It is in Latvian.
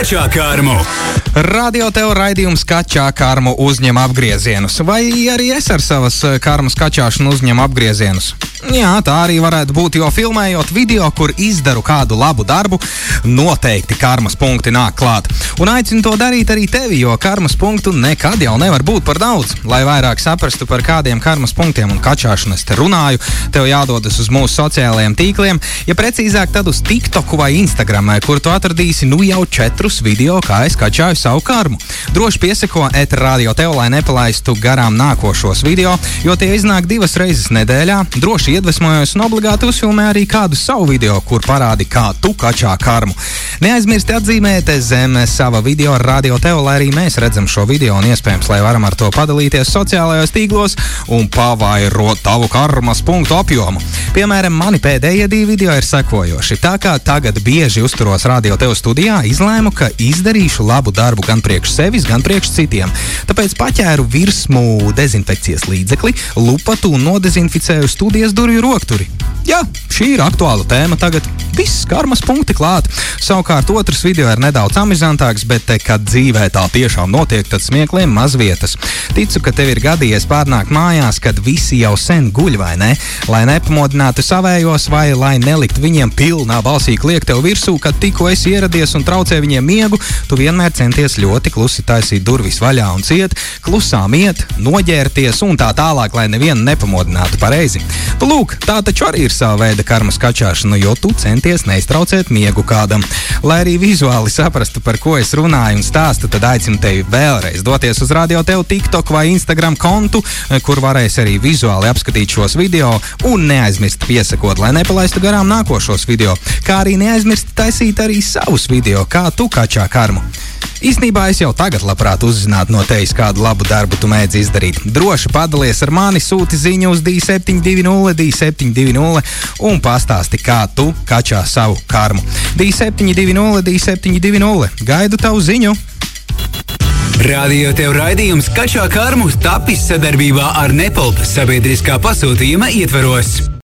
Kačā karmu. Radio tev raidījums Kačā karmu uzņem apgriezienus. Vai arī es ar savas karmas kačāšanu uzņemu apgriezienus? Jā, tā arī varētu būt, jo filmējot video, kur izdaru kādu labu darbu, noteikti karmas punkti nāk klāt. Un aicinu to darīt arī tevi, jo karmas punktu nekad jau nevar būt par daudz. Lai vairāk saprastu par kādiem karmas punktiem un kačāšanu es te runāju, tev jādodas uz mūsu sociālajiem tīkliem, ja precīzāk tad uz TikToku vai Instagramai, kur tu atradīsi nu jau 4 video, kā es kačāju savu karmu. Droši pieseko @radio tev, lai nepalaistu garām nākošos video, jo tie iznāk 2 reizes nedēļā. Droši iedvesmojos un obligāti uzfilmē arī kādu savu video, kur parādi, kā tu kačā karmu. Neaizmirsti atzīmēt zem sava video ar Radio tev, lai arī mēs redzam šo video un iespējams, lai varam ar to padalīties sociālajos tīklos un pavairot tavu karmas punktu apjomu. Piemēram, mani pēdējie 2 video ir sekojoši. Tā kā tagad bieži uzturos Radio tev studijā, izlēmu, ka izdarīšu labu darbu gan priekš sevis, gan priekš citiem. Tāpēc paķēru virsmu dezinfekcijas līdzekli, lupatu un nodezinficēju studijas durvju rokturi. Jā, šī ir aktuāla tēma tagad. Viss karmas punkti klāt. Savukārt otrs video ir nedaudz amizantāks, bet kad dzīvē tā tiešām notiek, tad smiekliem maz vietas. Ticu, ka tev ir gadījies pārnākt mājās, kad visi jau sen guļ, vai ne? Lai nepamodinātu savējos vai lai nelikt viņiem pilnā balsī kliegt tev virsū, kad tikko esi ieradies un traucē viņiem miegu, tu vienmēr centies ļoti klusi taisīt durvis vaļā un ciet, klusām iet, noģērties un tā tālāk, lai nevienu nepamodinātu pareizi. Lūk, tā taču arī ir sava veida karmas kačāšana, jo tu centies neiztraucēt miegu kādam. Lai arī vizuāli saprastu, par ko es runāju un stāstu, tad aicinu tevi vēlreiz doties uz Radio tev TikTok vai Instagram kontu, kur varēs arī vizuāli apskatīt šos video un neaizmirst piesakot, lai nepalaistu garām nākošos video, kā arī neaizmirst taisīt arī savus video, kā tu kačā karmu. Īsnībā es jau tagad labprāt uzzinātu no tevis, kādu labu darbu tu mēdzi izdarīt. Droši padalies ar mani, sūti ziņu uz 2720 2720 un pastāsti, kā tu kačā savu karmu. 2720 2720. Gaidu tavu ziņu! Radio tev raidījums Kačā karmu tapis sadarbībā ar Nepal sabiedriskā pasūtījuma ietveros.